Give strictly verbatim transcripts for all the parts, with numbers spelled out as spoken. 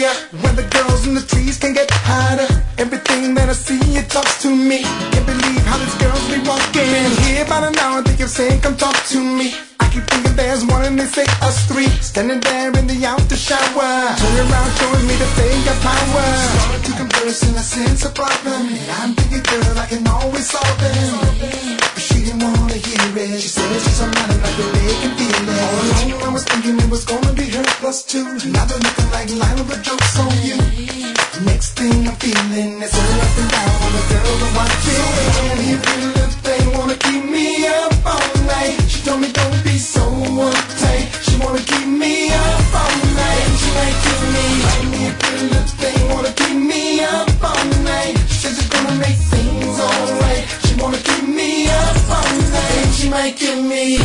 fire. When the girls in the trees can get hotter. Everything that I see, it talks to me. Can't believe how these girls be walking. Been here about an hour, they keep saying, come talk to me. I keep thinking there's one and they say us three. Standing there in the after shower. Turning around showing me that they got power. Started to converse and I sense a problem. And I'm thinking, girl, I can always solve them. But she didn't wanna hear it. She said she's a man like the they can feel it. All along I was thinking it was gonna be her plus two. Now they're looking like Lionel, but joke's on you. Next thing I'm feeling is her up and down on the girls I'm watching. And you feel the thing, wanna keep me up all night. She told me don't be so uptight. She wanna keep me up all night. She might kill me. And you feel the thing, wanna keep me up all night. She says it's gonna make things alright. She wanna keep me up all night. She might kill me.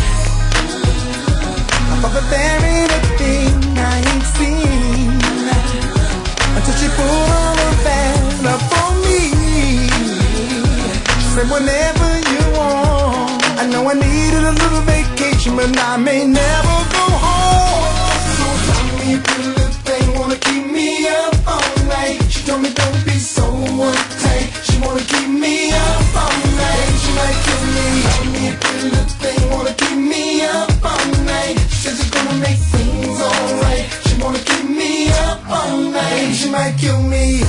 I thought that there ain't a thing I ain't seen until she put on a bed up for me. She said whenever you want. I know I needed a little vacation, but I may never go home. So tell me if you little thing wanna keep me up all night. She told me don't be so uptight. She wanna keep me up all night. She might kill me. Tell me if you little thing wanna keep me up all night. She says it's gonna make things alright. She wanna keep me up all night. She might kill me.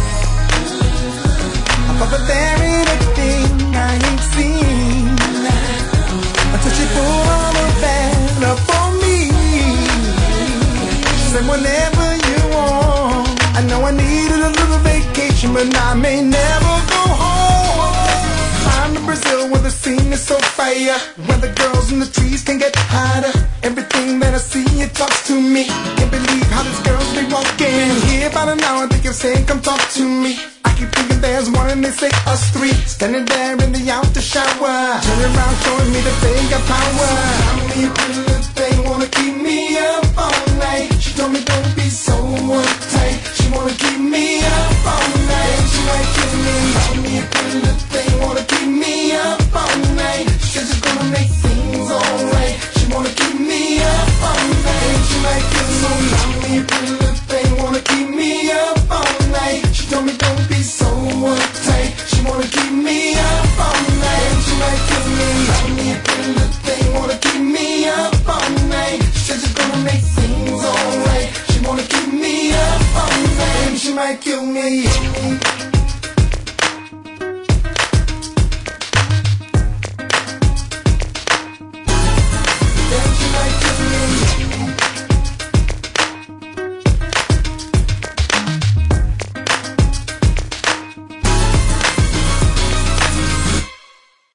I thought that there ain't a thing I ain't seen until she put on a bed up for me. She said whenever you want. I know I needed a little vacation, but I may never go home. I'm in Brazil where the scene is so fire. Where the girls in the trees can get hotter. Everything that I see, it talks to me. Can't believe how these girls be walking. Here about an hour, they keep saying, come talk to me. I keep thinking there's one and they say us three. Standing there in the after shower. Turning around showing me that they got power. Tell me if you little thing wanna keep me up all night. She told me don't be so uptight. She wanna keep me up all night.